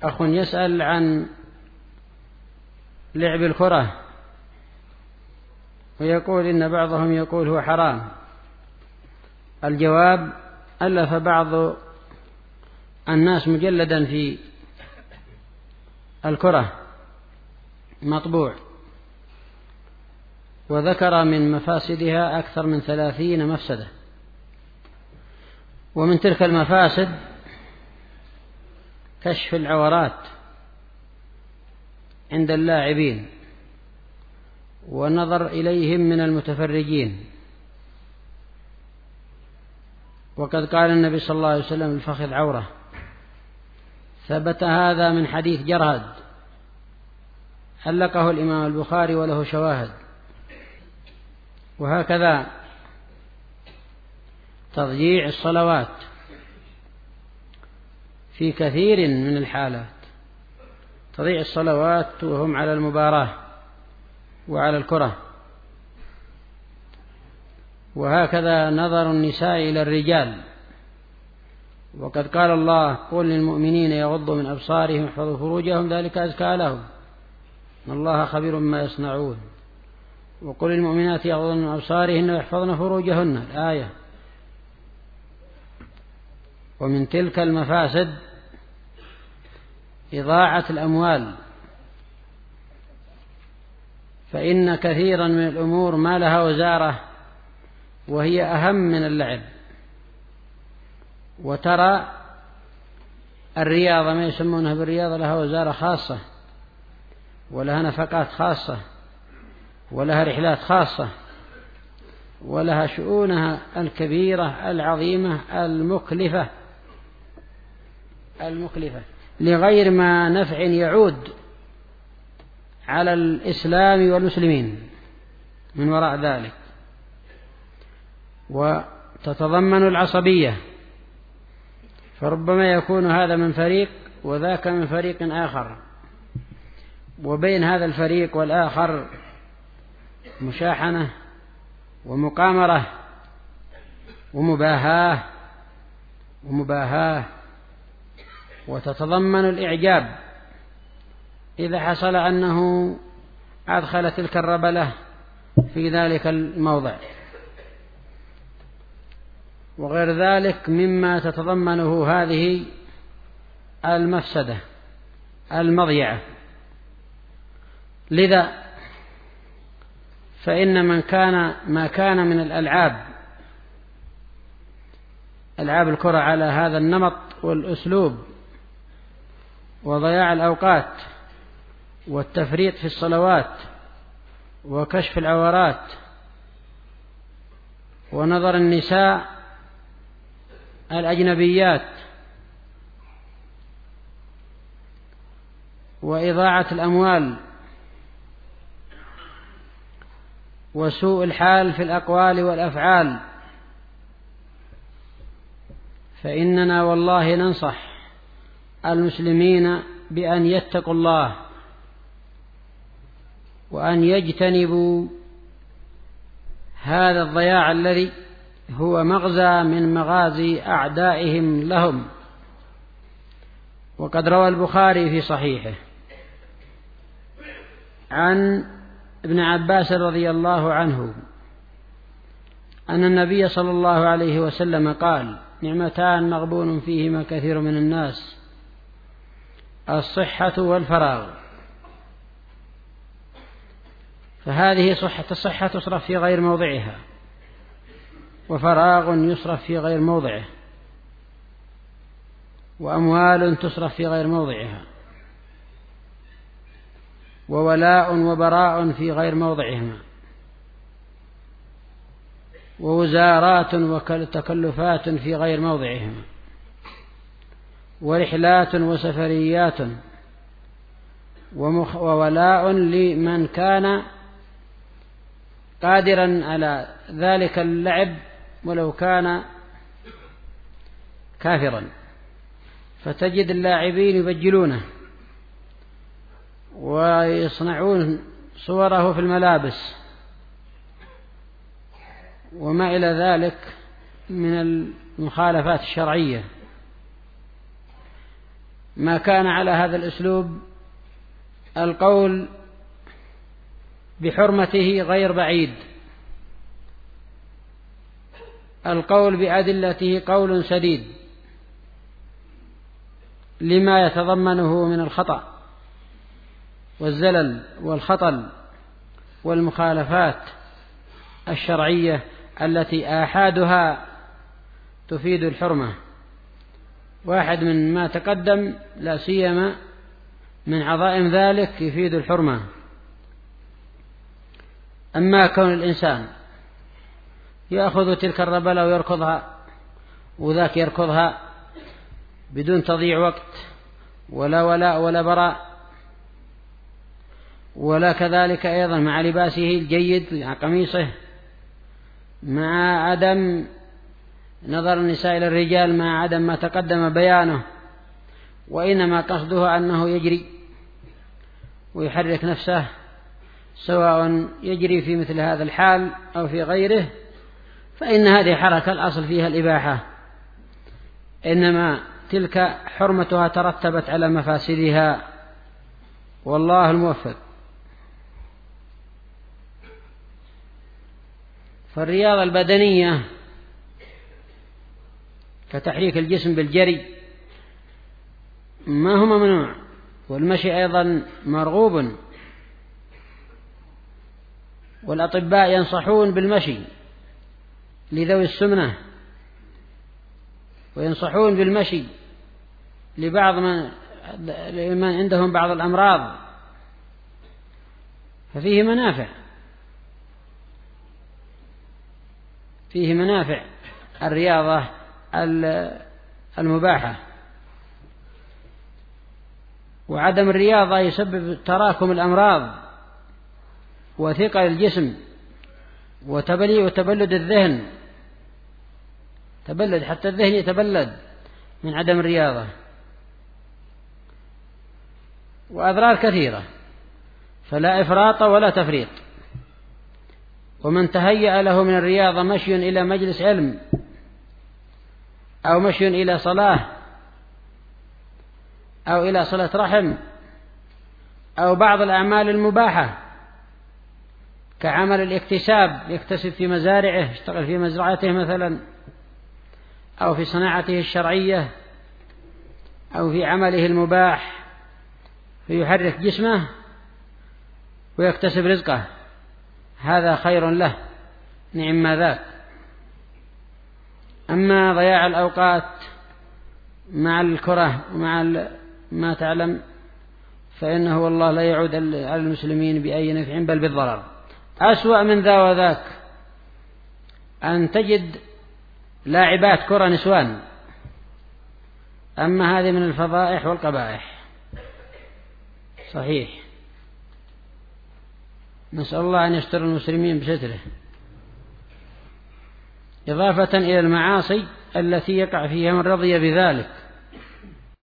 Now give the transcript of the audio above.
أخ يسأل عن لعب الكرة ويقول إن بعضهم يقول هو حرام. الجواب: ألف بعض الناس مجلدا في الكرة مطبوع، وذكر من مفاسدها أكثر من 30 مفسدة، ومن تلك المفاسد كشف العورات عند اللاعبين والنظر إليهم من المتفرجين. وقد قال النبي صلى الله عليه وسلم: الفخذ عورة. ثبت هذا من حديث جرهد علقه الإمام البخاري وله شواهد. وهكذا تضييع الصلوات في كثير من الحالات، تضييع الصلوات وهم على المباراة وعلى الكرة. وهكذا نظر النساء إلى الرجال، وقد قال الله: قل للمؤمنين يغضوا من أبصارهم ويحفظوا فروجهم ذلك أزكى لهم إن الله خبير بما يصنعون. وقل للمؤمنات يغضن من أبصارهن ويحفظن فروجهن، الآية. ومن تلك المفاسد إضاعة الأموال، فإن كثيرا من الأمور ما لها وزارة وهي أهم من اللعب. وترى الرياضة، ما يسمونها بالرياضة، لها وزارة خاصة ولها نفقات خاصة ولها رحلات خاصة ولها شؤونها الكبيرة العظيمة المكلفة لغير ما نفع يعود على الإسلام والمسلمين من وراء ذلك. وتتضمن العصبية، فربما يكون هذا من فريق وذاك من فريق آخر، وبين هذا الفريق والآخر مشاحنة ومقامرة ومباهاة. وتتضمن الإعجاب إذا حصل أنه أدخل تلك الربلة في ذلك الموضع، وغير ذلك مما تتضمنه هذه المفسدة المضيعة. لذا فإن ما كان من ألعاب الكرة على هذا النمط والأسلوب وضياع الأوقات والتفريط في الصلوات وكشف العورات ونظر النساء الأجنبيات وإضاعة الأموال وسوء الحال في الأقوال والأفعال، فإننا والله ننصح المسلمين بأن يتقوا الله وأن يجتنبوا هذا الضياع الذي هو مغزى من مغازي أعدائهم لهم. وقد روى البخاري في صحيحه عن ابن عباس رضي الله عنه أن النبي صلى الله عليه وسلم قال: نعمتان مغبون فيهما كثير من الناس، الصحة والفراغ. فهذه الصحة تصرف في غير موضعها، وفراغ يصرف في غير موضعه، وأموال تصرف في غير موضعها، وولاء وبراء في غير موضعهما، ووزارات وتكلفات في غير موضعهما، ورحلات وسفريات، وولاء لمن كان قادرا على ذلك اللعب ولو كان كافرا، فتجد اللاعبين يبجلونه ويصنعون صوره في الملابس وما إلى ذلك من المخالفات الشرعية. ما كان على هذا الأسلوب القول بحرمته غير بعيد، القول بأدلته قول سديد لما يتضمنه من الخطأ والزلل والخطل والمخالفات الشرعية التي آحادها تفيد الحرمة. واحد من ما تقدم لا سيما من عظائم ذلك يفيد الحرمة. أما كون الإنسان يأخذ تلك الربلة ويركضها وذاك يركضها بدون تضييع وقت ولا ولاء ولا براء، ولا كذلك أيضا مع لباسه الجيد مع قميصه، مع عدم نظر النساء إلى الرجال، مع عدم ما تقدم بيانه، وإنما قصده أنه يجري ويحرك نفسه، سواء يجري في مثل هذا الحال أو في غيره، فإن هذه حركة الأصل فيها الإباحة، إنما تلك حرمتها ترتبت على مفاسدها، والله الموفق. فالرياضة البدنية كتحريك الجسم بالجري ما هو ممنوع، والمشي أيضا مرغوب، والأطباء ينصحون بالمشي لذوي السمنة، وينصحون بالمشي لبعض من عندهم بعض الأمراض، ففيه منافع، فيه منافع الرياضة المباحة. وعدم الرياضة يسبب تراكم الأمراض وثقل الجسم وتبلد الذهن، تبلد حتى الذهن يتبلد من عدم الرياضة، وأضرار كثيرة، فلا إفراط ولا تفريط. ومن تهيأ له من الرياضة مشي إلى مجلس علم أو مشي إلى صلاة أو إلى صلة رحم أو بعض الأعمال المباحة كعمل الاكتساب، يكتسب في مزارعه، يشتغل في مزرعته مثلا، أو في صناعته الشرعية، أو في عمله المباح فيحرك جسمه ويكتسب رزقه، هذا خير له، نعم ما ذاك. أما ضياع الأوقات مع الكرة ومع ما تعلم فإنه والله لا يعود على المسلمين بأي نفع بل بالضرر. أسوأ من ذا وذاك أن تجد لاعبات كرة نسوان، أما هذه من الفضائح والقبائح صحيح، نسأل الله أن يستر المسلمين بستره. إضافة إلى المعاصي التي يقع فيها من رضي بذلك